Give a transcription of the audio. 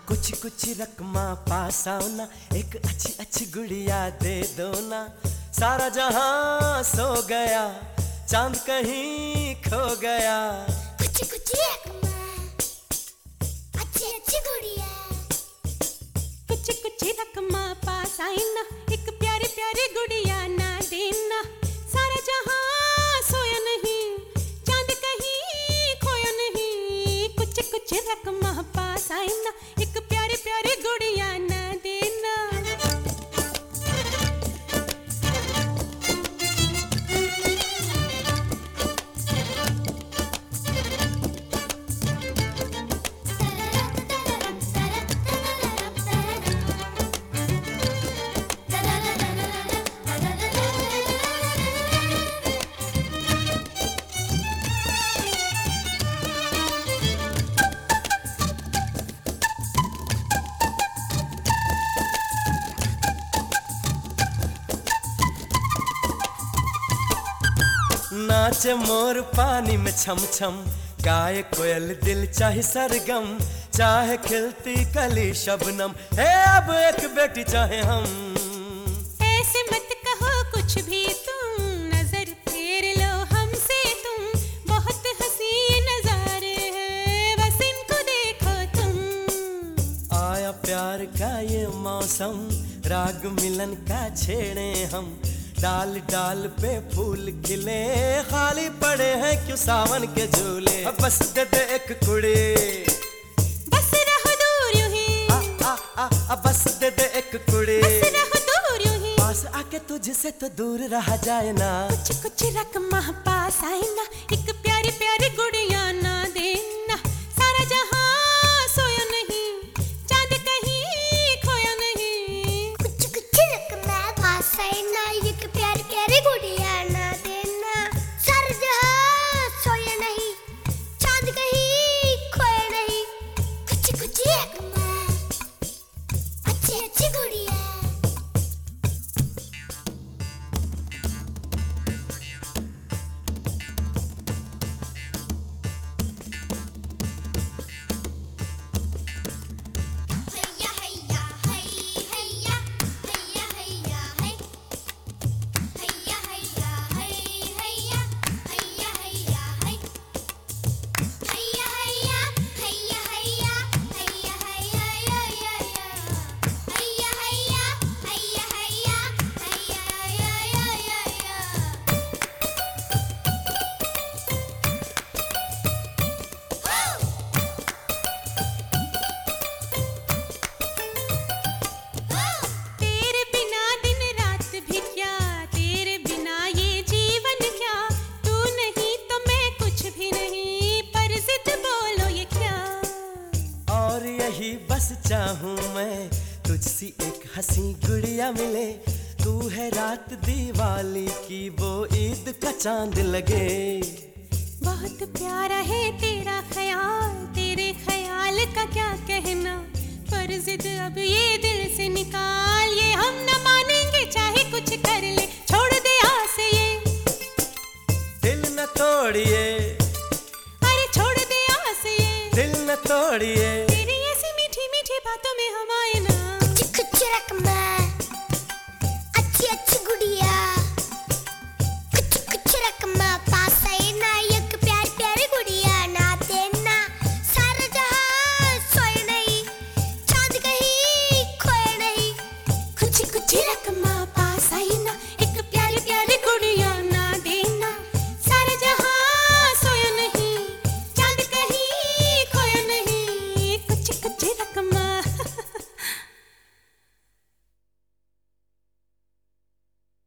कुछ कुछ रकमा पास आओ ना, एक अच्छी अच्छी गुड़िया दे दो ना। सारा जहां सो गया, चांद कहीं खो गया। कुछ कुछ रकमा, अच्छी अच्छी गुड़िया। कुछ कुछ रकमा पास आई ना, एक प्यारी प्यारी गुड़िया ना देना। सारा जहां सोया नहीं, चांद कहीं खोया नहीं। कुछ कुछ रकमा पास आई ना, एक प्यारी प्यारी गुड़िया ना देना। नाचे मोर पानी में छम छम, गाए कोयल दिल चाहे सरगम। चाहे खिलती कली शबनम, है अब एक बेटी चाहे हम। ऐसे मत कहो कुछ भी तुम, नजर फेर लो हमसे तुम। बहुत हंसी नजारे हैं, बस इनको देखो तुम। आया प्यार का ये मौसम, राग मिलन का छेड़े हम। डाल डाल पे फूल खिले, खाली पड़े हैं क्यों सावन के झूले। बस दे दे एक कुड़ी, बस रहो दूर यूं ही। बस दे दे एक कुड़ी, बस रहो दूर यूं ही। पास आके तुझसे तो दूर रहा जाए ना। कुछ कुछ रकमा पास आई ना, एक प्यारी प्यारी गुड़िया ना देना। सारा जहां सोया नहीं, चांद कहीं खोया नहीं। कुछ कुछ रकमा पास आई ना, एक प्यारी प्यारी गुड़िया ना देना। सारा जहां सोया नहीं, चांद कहीं खोया नहीं। कुछ कुछ रकमा, अच्छी अच्छी गुड़िया। हैया हैया है, हैया हैया हैया है। हैया हैया है, हैया हैया हैया है। हैया हैया हैया हैया हैया हैया हैया हैया हैया हैया हैया तेरे बिना दिन रात भी क्या, तेरे बिना ये जीवन क्या। तू नहीं तो मैं कुछ भी नहीं, पर जिद बोलो ये क्या। और यही बस चाहूं मैं, तुझसी एक हंसी गुड़िया मिले। तू है रात दिवाली की, वो ईद का चांद लगे। बहुत प्यारा है तेरा ख्याल, तेरे ख्याल का क्या कहना। पर जिद अब ये दिल से निकाल, ये हम न मानेंगे चाहे कुछ कर ले। छोड़ दे आस ये, दिल न तोड़िए, अरे छोड़ दे आस ये। दिल न तोड़िए। तेरी ऐसी मीठी मीठी बातों में हम आए ना। कुछ कुछ रकमा,